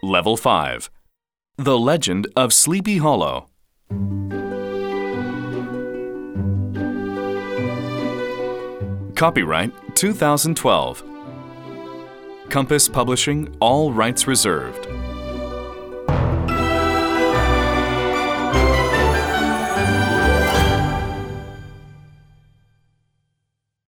Level 5. The Legend of Sleepy Hollow. Copyright 2012. Compass Publishing, all rights reserved.